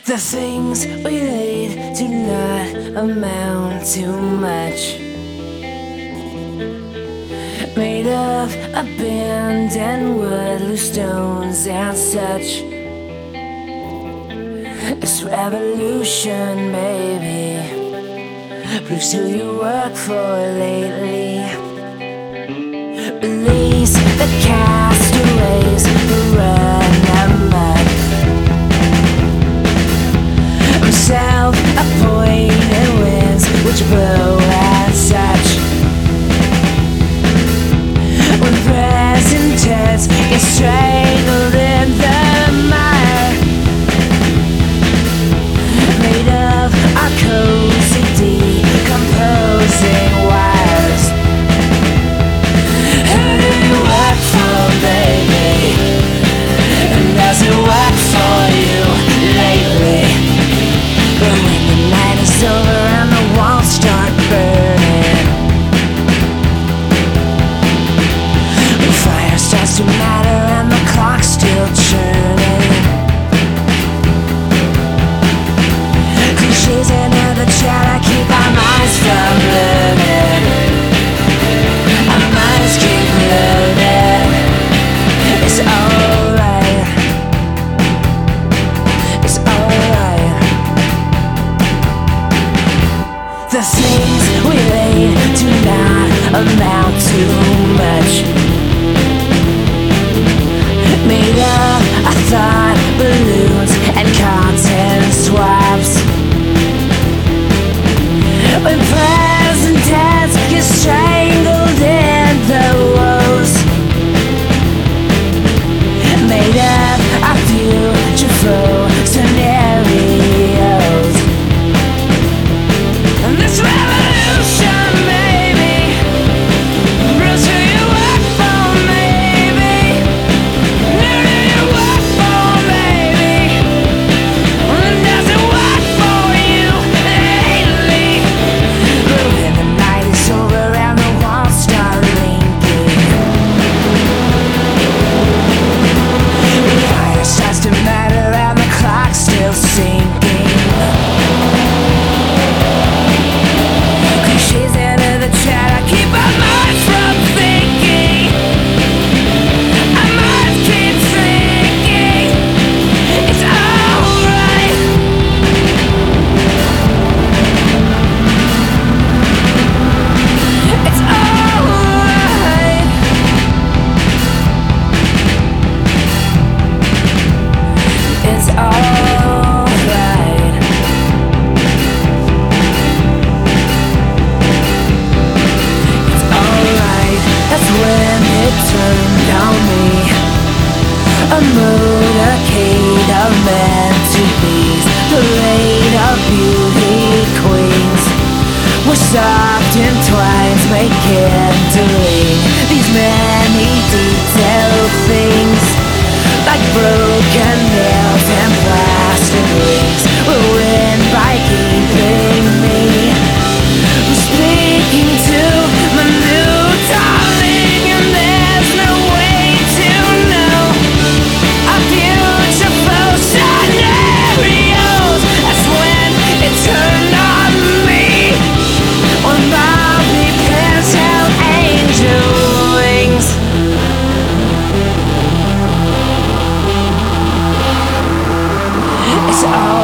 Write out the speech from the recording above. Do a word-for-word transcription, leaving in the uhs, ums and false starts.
The things we need do not amount to much. Made of abandoned wood, loose stones and such. It's revolution, baby. Proves who you work for lately. Release the castaways who run amok. I'm self-appointed winds which blow and such. When present tense gets strangled in the mire, made of our cozy decomposing wires. Who do you work for, baby? And does it work for you lately? But when the night is over and the walls start burning, the fire starts to matter and the clock's still churning. Cliches into the chat, I keep our minds from learning. Our minds keep learning. It's alright. It's alright. The things we laid do not amount to much. Made up of thought balloons and cotton swabs. When present tense gets strangled in the woes, made up of beautiful scenarios. And this revolution, baby, proves who you work for, maybe. Who do you work for, baby? And does it work for you lately? But when the night is over and the walls start linking, the fire starts to matter and the clock's still sinking. Cliches into the chat, I keep our minds from thinking. Our minds keep thinking. It's alright. It's alright. It's alright. It's alright. That's when it turned on me. A motorcade of meant to be's, parade of beauty queens. We're soft and twines make kindling. These many detailed things, like broken nails and plastic rings, will win by keeping me speaking to my new darling. And there's no way to know our beautiful scenarios. That's when it turned on me. When Bobby pins held angel wings. It's all